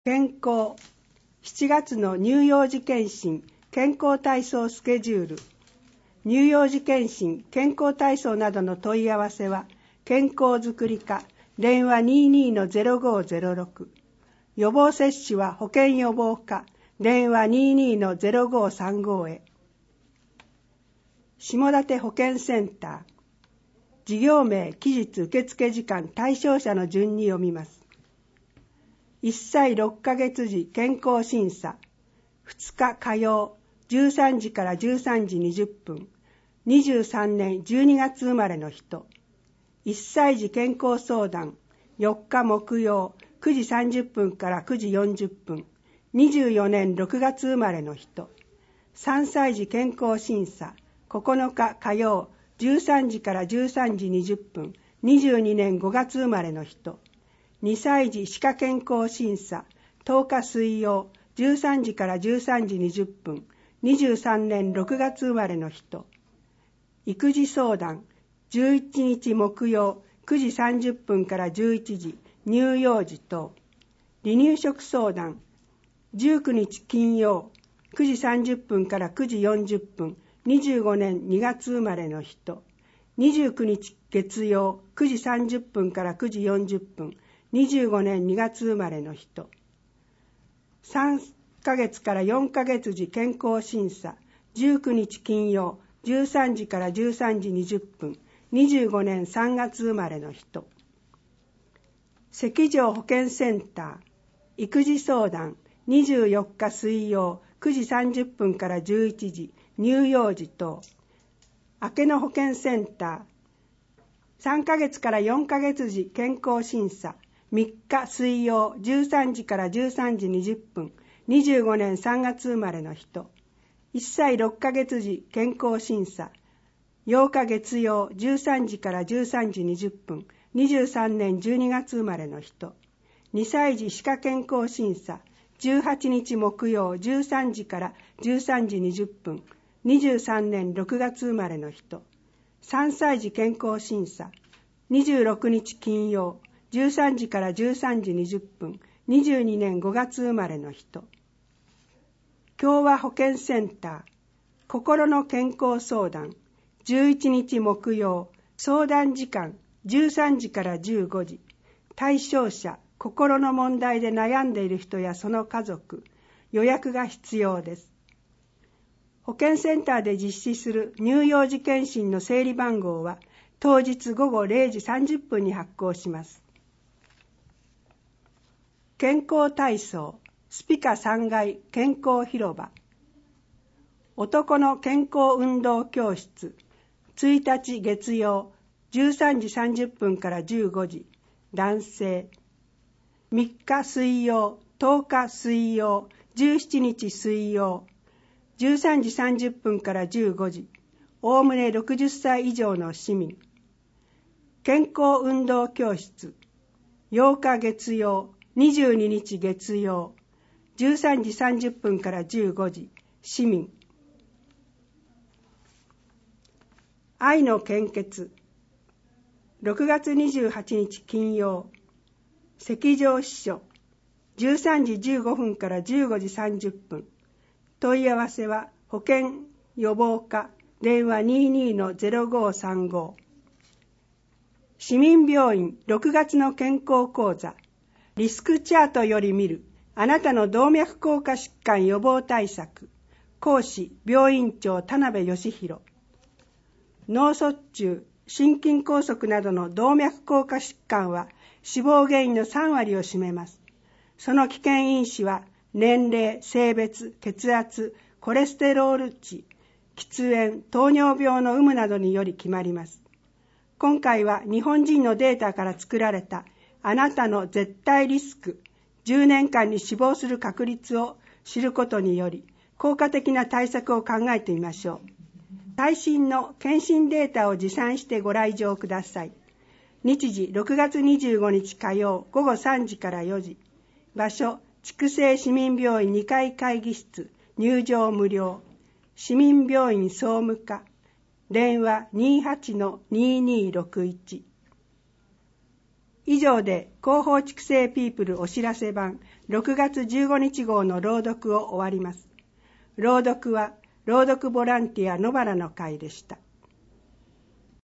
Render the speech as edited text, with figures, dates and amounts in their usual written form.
健康7月の乳幼児健診健康体操スケジュール。乳幼児健診健康体操などの問い合わせは健康づくり課電話 22-0506。予防接種は保健予防課電話 22-0535 へ。下館保健センター。事業名、期日、受付時間、対象者の順に読みます。1歳6ヶ月時健康審査。2日火曜、13時から13時20分。23年12月生まれの人。1歳児健康相談。4日木曜、9時30分から9時40分。24年6月生まれの人。3歳児健康審査。9日火曜、13時から13時20分。22年5月生まれの人。2歳児歯科健康審査。10日水曜、13時から13時20分。23年6月生まれの人。育児相談。11日木曜、9時30分から11時。乳幼児等。離乳食相談。19日金曜、9時30分から9時40分。25年2月生まれの人。29日月曜、9時30分から9時40分。25年2月生まれの人。3ヶ月から4ヶ月時健康審査。19日金曜、13時から13時20分。25年3月生まれの人。赤条保健センター。育児相談。24日水曜、9時30分から11時。乳幼児等。明けの保健センター。3ヶ月から4ヶ月時健康審査。3日水曜、13時から13時20分。25年3月生まれの人。1歳6ヶ月時健康審査。8日月曜、13時から13時20分。23年12月生まれの人。2歳児歯科健康審査。18日木曜、13時から13時20分。23年6月生まれの人。3歳児健康審査。26日金曜、13時から13時20分。22年5月生まれの人。共和保健センター。心の健康相談。11日木曜、相談時間13時から15時。対象者、心の問題で悩んでいる人やその家族。予約が必要です。保健センターで実施する乳幼児健診の整理番号は当日午後0時30分に発行します。健康体操、スピカ3階健康広場。男の健康運動教室。1日月曜、13時30分から15時。男性。3日水曜、10日水曜、17日水曜。13時30分から15時。おおむね60歳以上の市民。健康運動教室。8日月曜、22日月曜。13時30分から15時。市民。愛の献血。6月28日金曜。赤条支所。13時15分から15時30分。問い合わせは保健予防課電話 22-0535。市民病院6月の健康講座。リスクチャートより見るあなたの動脈硬化疾患予防対策。講師病院長田辺義弘。脳卒中、心筋梗塞などの動脈硬化疾患は死亡原因の3割を占めます。その危険因子は年齢、性別、血圧、コレステロール値、喫煙、糖尿病の有無などにより決まります。今回は日本人のデータから作られたあなたの絶対リスク、10年間に死亡する確率を知ることにより、効果的な対策を考えてみましょう。最新の検診データを持参してご来場ください。日時6月25日火曜午後3時から4時。場所、筑西市民病院2階会議室。入場無料。市民病院総務課。電話 28-2261。 以上で広報畜生ピープルお知らせ版6月15日号の朗読を終わります。朗読は朗読ボランティア野原の会でした。